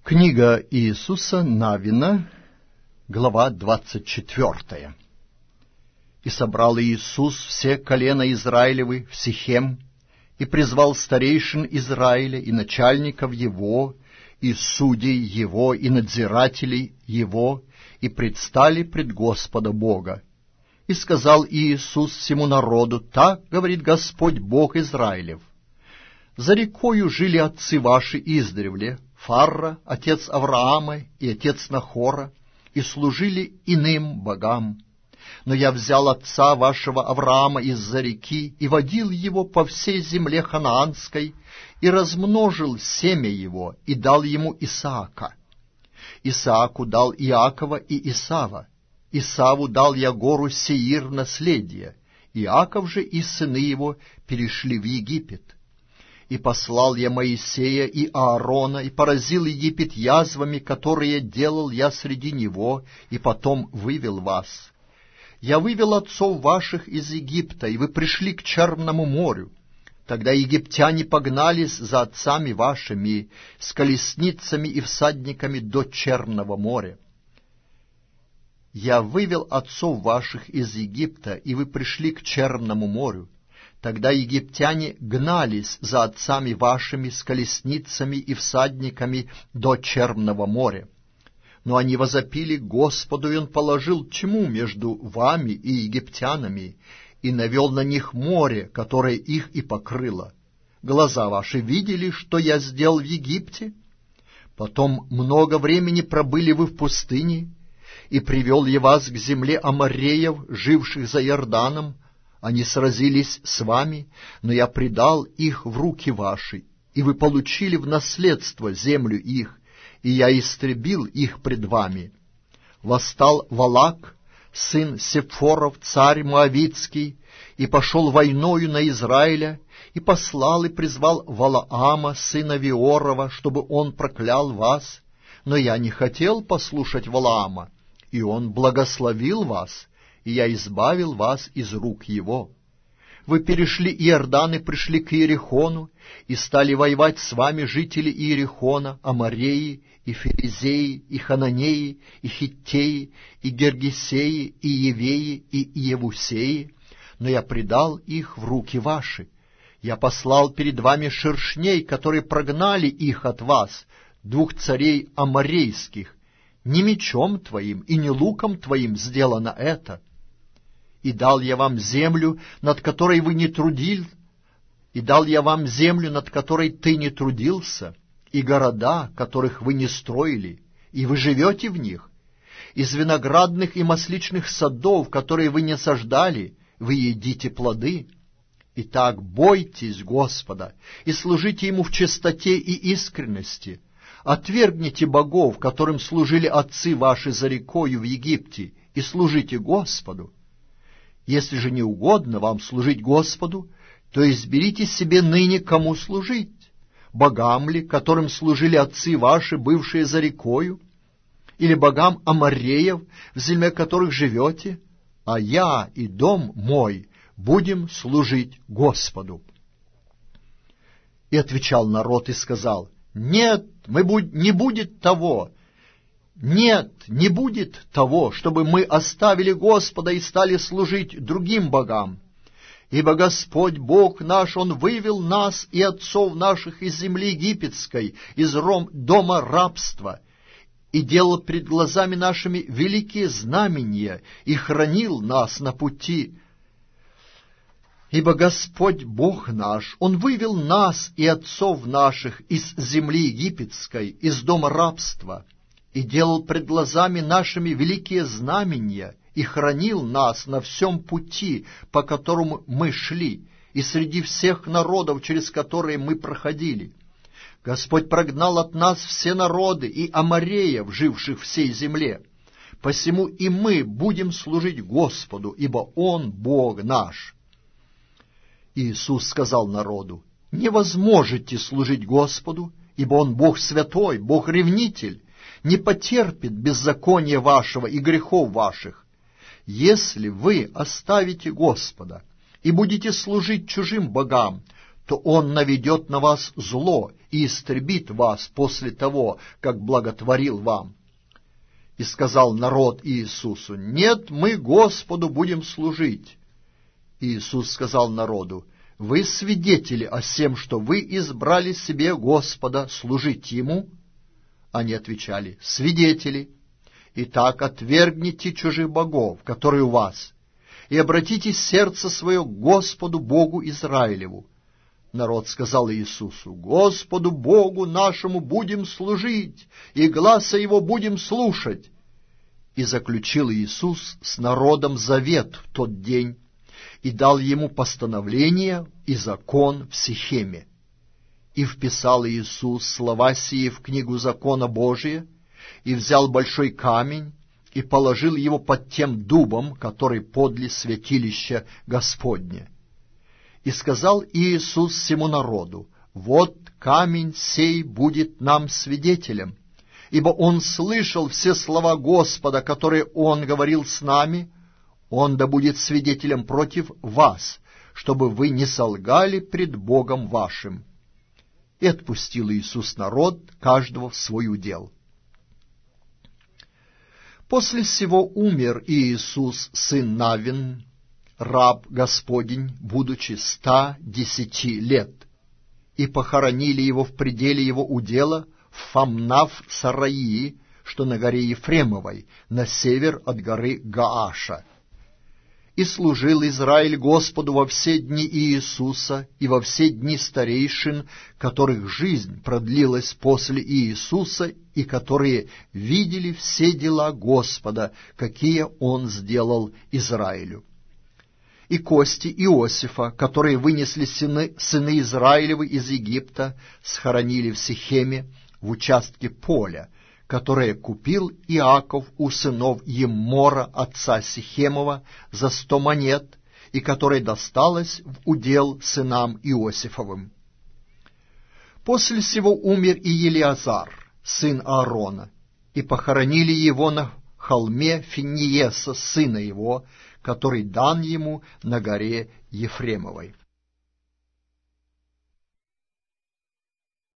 Книга Иисуса Навина, глава 24. «И собрал Иисус все колена Израилевы в Сихем, и призвал старейшин Израиля, и начальников его, и судей его, и надзирателей его, и предстали пред Господа Бога. И сказал Иисус всему народу: так говорит Господь Бог Израилев: за рекою жили отцы ваши издревле, Фарра, отец Авраама и отец Нахора, и служили иным богам. Но я взял отца вашего Авраама из-за реки и водил его по всей земле ханаанской, и размножил семя его, и дал ему Исаака. Исааку дал Иакова и Исава. Исаву дал я гору Сеир наследие. Иаков же и сыны его перешли в Египет. И послал я Моисея и Аарона, и поразил Египет язвами, которые делал я среди него, и потом вывел вас. Я вывел отцов ваших из Египта, и вы пришли к Черному морю. Тогда египтяне погнались за отцами вашими с колесницами и всадниками до Черного моря. Я вывел отцов ваших из Египта, и вы пришли к Черному морю. Тогда египтяне гнались за отцами вашими с колесницами и всадниками до Черного моря. Но они возопили Господу, и Он положил тьму между вами и египтянами, и навел на них море, которое их и покрыло. Глаза ваши видели, что я сделал в Египте? Потом много времени пробыли вы в пустыне, и привел я вас к земле амореев, живших за Иорданом. Они сразились с вами, но я предал их в руки ваши, и вы получили в наследство землю их, и я истребил их пред вами. Восстал Валак, сын Сепфоров, царь Моавитский, и пошел войною на Израиля, и послал и призвал Валаама, сына Виорова, чтобы он проклял вас. Но я не хотел послушать Валаама, и он благословил вас, и я избавил вас из рук его. Вы перешли Иордан и пришли к Иерихону, и стали воевать с вами жители Иерихона, Амореи, и Ферезеи, и Хананеи, и Хиттеи, и Гергесеи, и Евеи, и Иевусеи, но я предал их в руки ваши. Я послал перед вами шершней, которые прогнали их от вас, двух царей аморейских. Не мечом твоим и не луком твоим сделано это. И дал я вам землю, над которой вы не трудились, и дал я вам землю, над которой ты не трудился, и города, которых вы не строили, и вы живете в них. Из виноградных и масличных садов, которые вы не саждали, вы едите плоды. Итак, бойтесь Господа и служите Ему в чистоте и искренности. Отвергните богов, которым служили отцы ваши за рекою в Египте, и служите Господу. Если же не угодно вам служить Господу, то изберите себе ныне, кому служить: богам ли, которым служили отцы ваши, бывшие за рекою, или богам амореев, в земле которых живете, а я и дом мой будем служить Господу». И отвечал народ и сказал: «Нет, не будет того. Нет, не будет того, чтобы мы оставили Господа и стали служить другим богам. Ибо Господь Бог наш, Он вывел нас и отцов наших из земли египетской, из дома рабства, и делал пред глазами нашими великие знамения, и хранил нас на пути. Ибо Господь Бог наш, Он вывел нас и отцов наших из земли египетской, из дома рабства, и делал пред глазами нашими великие знамения, и хранил нас на всем пути, по которому мы шли, и среди всех народов, через которые мы проходили. Господь прогнал от нас все народы и амореев, живших в сей земле. Посему и мы будем служить Господу, ибо Он Бог наш». Иисус сказал народу: «Не возможете служить Господу, ибо Он Бог святой, Бог ревнитель, не потерпит беззакония вашего и грехов ваших. Если вы оставите Господа и будете служить чужим богам, то Он наведет на вас зло, и истребит вас после того, как благотворил вам». И сказал народ Иисусу: «Нет, мы Господу будем служить». И Иисус сказал народу: «Вы свидетели о сем, что вы избрали себе Господа служить Ему?» Они отвечали: «Свидетели. Итак, отвергните чужих богов, которые у вас, и обратите сердце свое к Господу Богу Израилеву». Народ сказал Иисусу: «Господу Богу нашему будем служить, и гласа Его будем слушать». И заключил Иисус с народом завет в тот день, и дал ему постановление и закон в Сихеме. И вписал Иисус слова сии в книгу закона Божия, и взял большой камень, и положил его под тем дубом, который подле святилища Господня. И сказал Иисус всему народу: «Вот камень сей будет нам свидетелем, ибо он слышал все слова Господа, которые он говорил с нами. Он да будет свидетелем против вас, чтобы вы не солгали пред Богом вашим». И отпустил Иисус народ, каждого в свой удел. После сего умер Иисус, сын Навин, раб Господень, будучи 110 лет, и похоронили его в пределе его удела в Фамнав-Сараии, что на горе Ефремовой, на север от горы Гааша. И служил Израиль Господу во все дни Иисуса и во все дни старейшин, которых жизнь продлилась после Иисуса, и которые видели все дела Господа, какие Он сделал Израилю. И кости Иосифа, которые вынесли сыны Израилевы из Египта, схоронили в Сихеме, в участке поля, которое купил Иаков у сынов Еммора, отца Сихемова, за 100 монет, и которое досталось в удел сынам Иосифовым. После сего умер и Елиазар, сын Аарона, и похоронили его на холме Финиеса, сына его, который дан ему на горе Ефремовой.